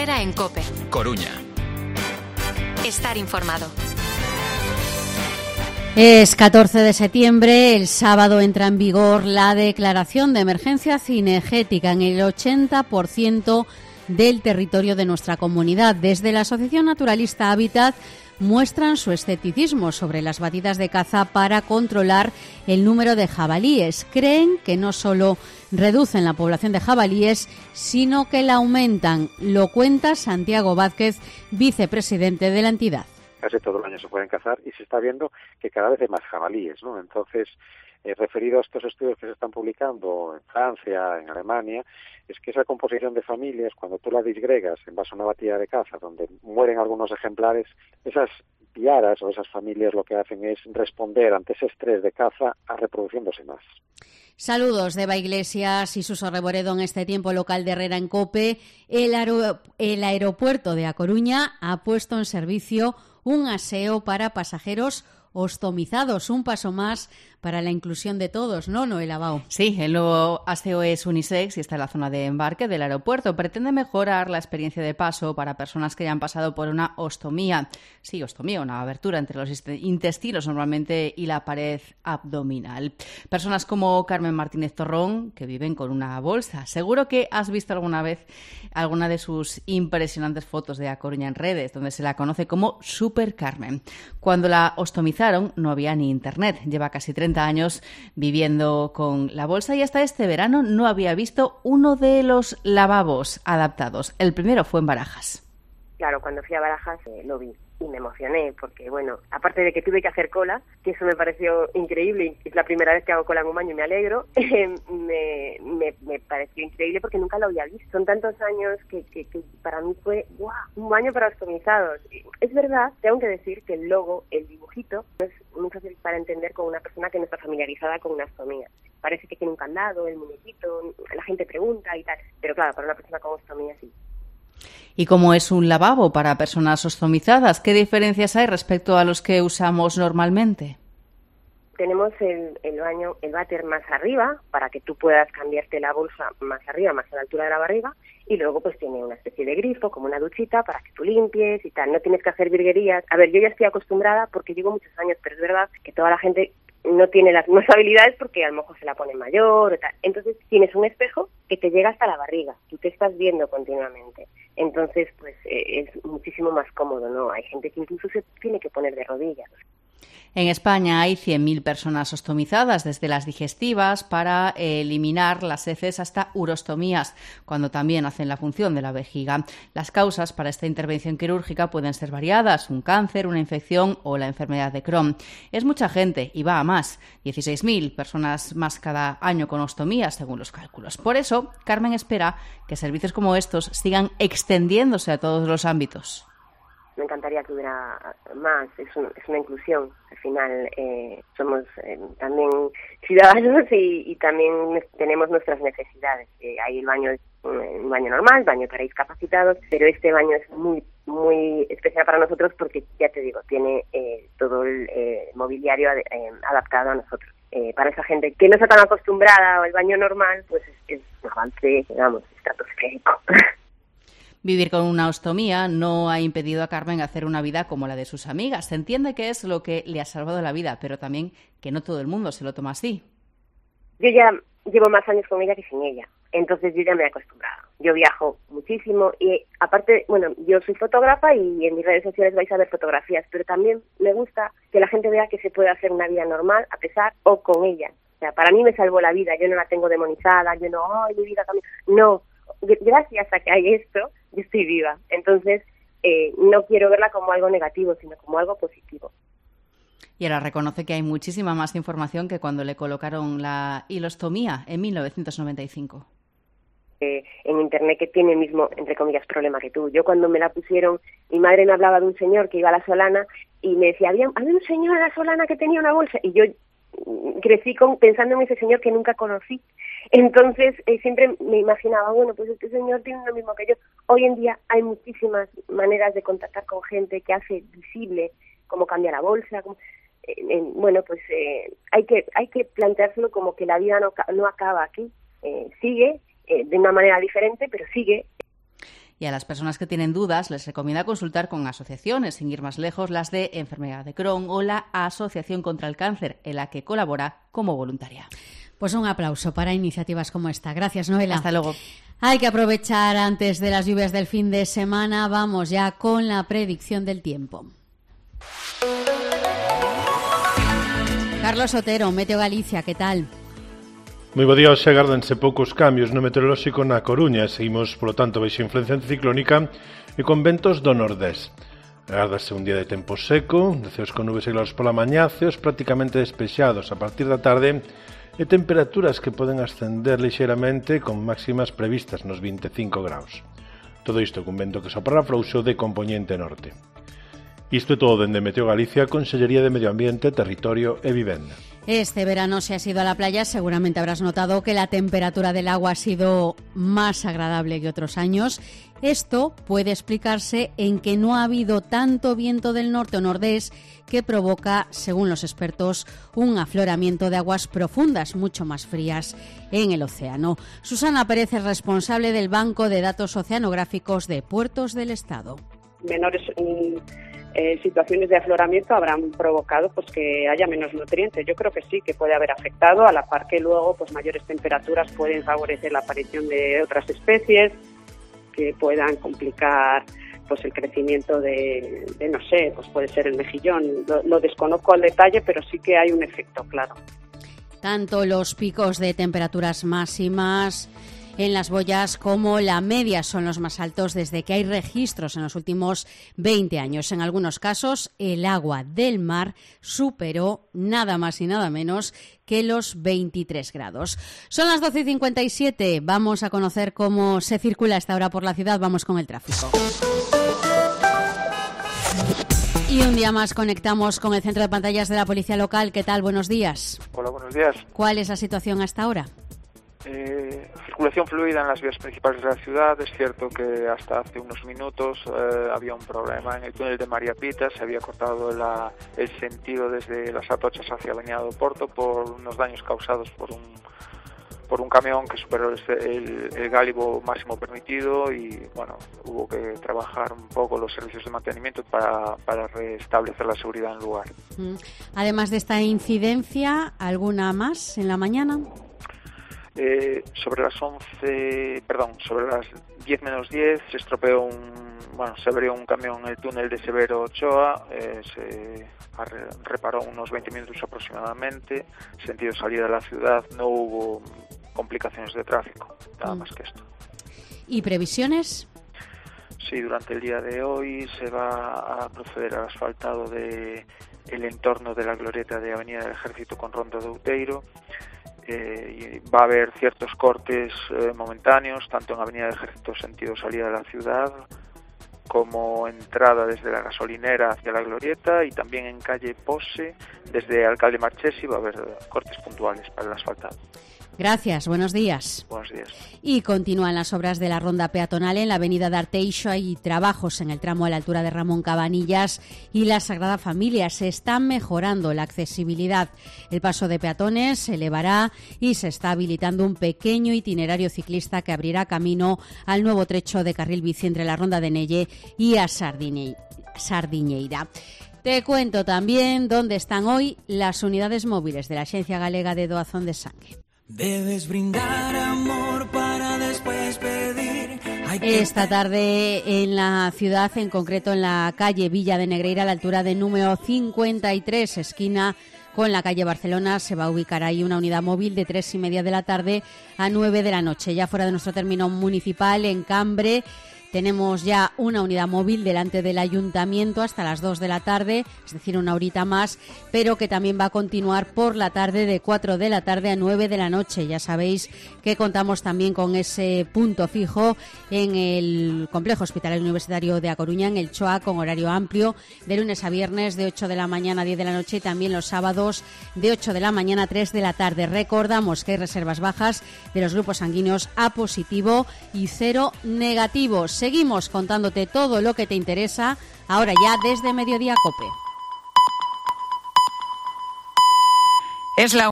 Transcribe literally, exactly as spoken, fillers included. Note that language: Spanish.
Herrera en COPE. Coruña. Estar informado. Es catorce de septiembre, el sábado entra en vigor la declaración de emergencia cinegética en el ochenta por ciento del territorio de nuestra comunidad. Desde la Asociación Naturalista Hábitat muestran su escepticismo sobre las batidas de caza para controlar el número de jabalíes. Creen que no solo reducen la población de jabalíes, sino que la aumentan. Lo cuenta Santiago Vázquez, vicepresidente de la entidad. Casi todo el año se pueden cazar y se está viendo que cada vez hay más jabalíes, ¿no? Entonces, eh, referido a estos estudios que se están publicando en Francia, en Alemania, es que esa composición de familias, cuando tú la disgregas en base a una batida de caza, donde mueren algunos ejemplares, esas piaras o esas familias lo que hacen es responder ante ese estrés de caza a reproduciéndose más. Saludos de Eva Iglesias y Suso Reboredo en este tiempo local de Herrera en COPE. El, aer- el aeropuerto de A Coruña ha puesto en servicio un aseo para pasajeros ostomizados, un paso más para la inclusión de todos, ¿no, Noel Abao? Sí, el nuevo aseo es unisex y está en la zona de embarque del aeropuerto. Pretende mejorar la experiencia de paso para personas que hayan pasado por una ostomía. Sí, ostomía, una abertura entre los intestinos normalmente y la pared abdominal. Personas como Carmen Martínez Torrón, que viven con una bolsa. Seguro que has visto alguna vez alguna de sus impresionantes fotos de A Coruña en redes, donde se la conoce como Super Carmen. Cuando la ostomizaron no había ni internet. Lleva casi treinta años viviendo con la bolsa y hasta este verano no había visto uno de los lavabos adaptados. El primero fue en Barajas. Claro, cuando fui a Barajas eh, lo vi y me emocioné porque, bueno, aparte de que tuve que hacer cola, que eso me pareció increíble, y es la primera vez que hago cola en un baño y me alegro, eh, me, me, me pareció increíble porque nunca lo había visto. Son tantos años que, que, que para mí fue ¡guau! Un baño para ostomizados. Es verdad, tengo que decir que el logo, el dibujito, es muy fácil para entender con una persona que no está familiarizada con una ostomía. Parece que tiene un candado, el muñequito, la gente pregunta y tal, pero claro, para una persona con ostomía sí. ¿Y cómo es un lavabo para personas ostomizadas? ¿Qué diferencias hay respecto a los que usamos normalmente? Tenemos el, el baño, el váter más arriba, para que tú puedas cambiarte la bolsa más arriba, más a la altura de la barriga, y luego pues tiene una especie de grifo, como una duchita, para que tú limpies y tal. No tienes que hacer virguerías. A ver, yo ya estoy acostumbrada porque llevo muchos años, pero es verdad que toda la gente no tiene las mismas habilidades porque a lo mejor se la pone mayor o tal. Entonces tienes un espejo que te llega hasta la barriga, tú te estás viendo continuamente. Entonces, pues eh, es muchísimo más cómodo, ¿no? Hay gente que incluso se tiene que poner de rodillas. En España hay cien mil personas ostomizadas, desde las digestivas para eliminar las heces hasta urostomías, cuando también hacen la función de la vejiga. Las causas para esta intervención quirúrgica pueden ser variadas, un cáncer, una infección o la enfermedad de Crohn. Es mucha gente y va a más, dieciséis mil personas más cada año con ostomías, según los cálculos. Por eso, Carmen espera que servicios como estos sigan extendiéndose a todos los ámbitos. Me encantaría que hubiera más, es, un, es una inclusión. Al final eh, somos eh, también ciudadanos y, y también tenemos nuestras necesidades. Eh, hay el baño, un baño normal, baño para discapacitados, pero este baño es muy muy especial para nosotros porque, ya te digo, tiene eh, todo el eh, mobiliario ad, eh, adaptado a nosotros. Eh, para esa gente que no está tan acostumbrada al baño normal, pues es, es un avance, digamos, estratosférico. Vivir con una ostomía no ha impedido a Carmen hacer una vida como la de sus amigas. Se entiende que es lo que le ha salvado la vida, pero también que no todo el mundo se lo toma así. Yo ya llevo más años con ella que sin ella, entonces yo ya me he acostumbrado. Yo viajo muchísimo y aparte, bueno, yo soy fotógrafa y en mis redes sociales vais a ver fotografías, pero también me gusta que la gente vea que se puede hacer una vida normal a pesar o con ella. O sea, para mí me salvó la vida, yo no la tengo demonizada, yo no, ay, mi vida también. No, gracias a que hay esto, yo estoy viva. Entonces, eh, no quiero verla como algo negativo, sino como algo positivo. Y ahora reconoce que hay muchísima más información que cuando le colocaron la hilostomía en mil novecientos noventa y cinco. Eh, en internet que tiene el mismo, entre comillas, problema que tú. Yo cuando me la pusieron, mi madre me hablaba de un señor que iba a la Solana y me decía, había, había un señor en la Solana que tenía una bolsa, y yo crecí con, pensando en ese señor que nunca conocí. Entonces eh, siempre me imaginaba, bueno, pues este señor tiene lo mismo que yo. Hoy en día hay muchísimas maneras de contactar con gente que hace visible cómo cambia la bolsa. Cómo, eh, eh, bueno, pues eh, hay que hay que planteárselo como que la vida no, no acaba aquí, eh, sigue eh, de una manera diferente, pero sigue. Y a las personas que tienen dudas les recomienda consultar con asociaciones, sin ir más lejos, las de Enfermedad de Crohn o la Asociación contra el Cáncer, en la que colabora como voluntaria. Pues un aplauso para iniciativas como esta. Gracias, Noela. Hasta luego. Hay que aprovechar antes de las lluvias del fin de semana. Vamos ya con la predicción del tiempo. Carlos Otero, Meteo Galicia, que tal? Moi bo día, hoxe agárdanse poucos cambios no meteorolóxico na Coruña. Seguimos, polo tanto, baixo influencia anticiclónica e con ventos do nordés. Agárdase un día de tempo seco, de ceos con nubes e claros pola mañá, ceos prácticamente despexados a partir da tarde e temperaturas que poden ascender lixeiramente con máximas previstas nos vinte e cinco graus. Todo isto con vento que sopra frouxo de compoñente norte. Isto é todo dende Meteo Galicia, Consellería de Medio Ambiente, Territorio e Vivenda. Este verano, si has ido a la playa, seguramente habrás notado que la temperatura del agua ha sido más agradable que otros años. Esto puede explicarse en que no ha habido tanto viento del norte o nordés que provoca, según los expertos, un afloramiento de aguas profundas, mucho más frías, en el océano. Susana Pérez es responsable del Banco de Datos Oceanográficos de Puertos del Estado. Menores mm, eh, situaciones de afloramiento habrán provocado pues que haya menos nutrientes. Yo creo que sí, que puede haber afectado, a la par que luego pues mayores temperaturas pueden favorecer la aparición de otras especies que puedan complicar pues el crecimiento de, de no sé, pues puede ser el mejillón. Lo, lo desconozco al detalle, pero sí que hay un efecto, claro. Tanto los picos de temperaturas máximas en las boyas como la media son los más altos desde que hay registros en los últimos veinte años. En algunos casos, el agua del mar superó nada más y nada menos que los veintitrés grados. Son las doce y cincuenta y siete. Vamos a conocer cómo se circula a esta hora por la ciudad. Vamos con el tráfico. Y un día más conectamos con el centro de pantallas de la Policía Local. ¿Qué tal? Buenos días. Hola, buenos días. ¿Cuál es la situación hasta ahora? Eh, circulación fluida en las vías principales de la ciudad. Es cierto que hasta hace unos minutos eh, había un problema en el túnel de María Pita. Se había cortado la, el sentido desde las Atochas hacia Avenida do Porto por unos daños causados por un por un camión que superó el, el, el gálibo máximo permitido y bueno, hubo que trabajar un poco los servicios de mantenimiento para, para restablecer la seguridad en el lugar. Además de esta incidencia, ¿alguna más en la mañana? Eh, sobre las once, perdón, sobre las diez menos diez se estropeó un, bueno, se abrió un camión en el túnel de Severo Ochoa, eh, se reparó unos veinte minutos aproximadamente, sentido salida de la ciudad, no hubo complicaciones de tráfico, nada mm. más que esto. ¿Y previsiones? Sí, durante el día de hoy se va a proceder al asfaltado de el entorno de la glorieta de Avenida del Ejército con Ronda de Outeiro. Eh, y va a haber ciertos cortes eh, momentáneos, tanto en Avenida del Ejército sentido salida de la ciudad, como entrada desde la gasolinera hacia la glorieta, y también en calle Pose, desde Alcalde Marchesi, va a haber cortes puntuales para el asfaltado. Gracias, buenos días. Buenos días. Y continúan las obras de la ronda peatonal en la avenida de Arteixo. Hay trabajos en el tramo a la altura de Ramón Cabanillas y la Sagrada Familia. Se está mejorando la accesibilidad. El paso de peatones se elevará y se está habilitando un pequeño itinerario ciclista que abrirá camino al nuevo trecho de carril bici entre la ronda de Nelle y a Sardine- Sardiñeira. Te cuento también dónde están hoy las unidades móviles de la Axencia Galega de Doazón de Sangue. Debes brindar amor para después pedir. Que... Esta tarde en la ciudad, en concreto en la calle Villa de Negreira, a la altura de número cincuenta y tres, esquina con la calle Barcelona, se va a ubicar ahí una unidad móvil de tres y media de la tarde a nueve de la noche. Ya fuera de nuestro término municipal, en Cambre, tenemos ya una unidad móvil delante del ayuntamiento hasta las dos de la tarde, es decir, una horita más, pero que también va a continuar por la tarde de cuatro de la tarde a nueve de la noche. Ya sabéis que contamos también con ese punto fijo en el Complejo Hospitalario Universitario de A Coruña, en el C H O A, con horario amplio de lunes a viernes de ocho de la mañana a diez de la noche y también los sábados de ocho de la mañana a tres de la tarde. Recordamos que hay reservas bajas de los grupos sanguíneos A positivo y cero negativo. Seguimos contándote todo lo que te interesa, ahora ya desde Mediodía COPE. Es la